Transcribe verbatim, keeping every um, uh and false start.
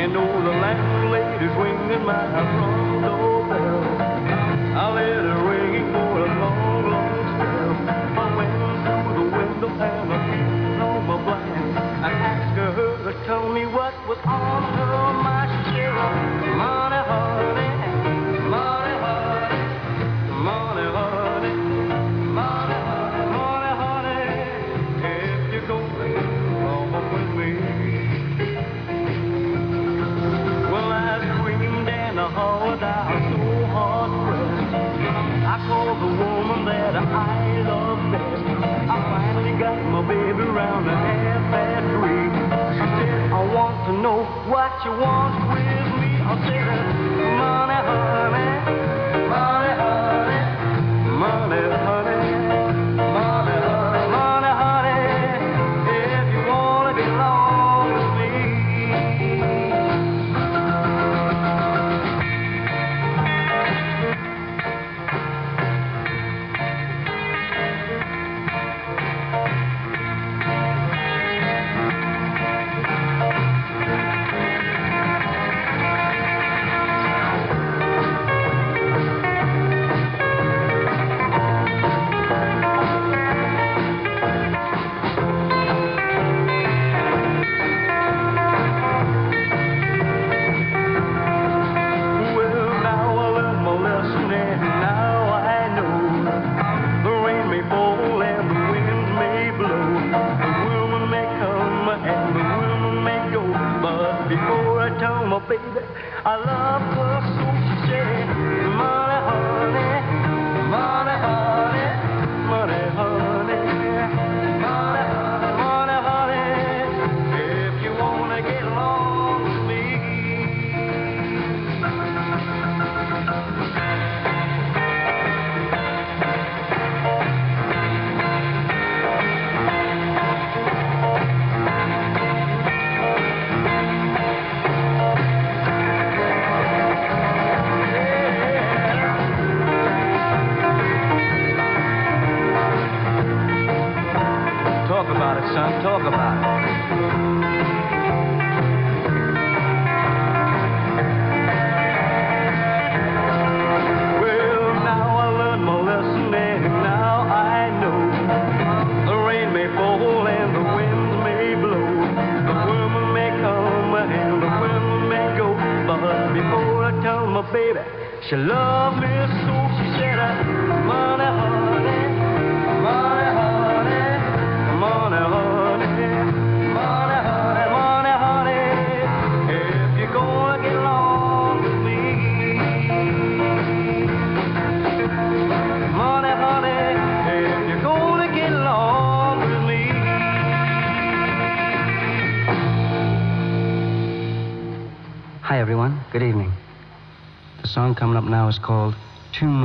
you know the landlady's ringing my front door bell. I let her ring for a long, long spell. I went through the window and I peeped on my blind. I asked her to tell me what was on her mind. She said, money, honey, money, honey, money, honey, money, honey, honey, if you're going along with me. Well, I screamed and I hollered out so hard pressed. I called the woman that I love best. I finally got my baby round the half past three. She said, I want to know what you want with me. I said, money, honey, money, honey, money, honey, money, honey, money, honey, if you want to get along with me. Before I tell my baby I love her so, she said, money, honey, money, honey, money, honey, money, money, honey, if you want to get along with me. Talk about it, son. Talk about it. Well, now I learned my lesson, and now I know the rain may fall and the winds may blow, the woman may come and the wind may go. But before I tell my baby she loved me so, she said, money, honey, money, honey, money, honey, money, honey, money, honey, if you're gonna get along with me. Money, honey, if you're gonna get along with me. Hi, everyone. Good evening. The song coming up now is called Too Much.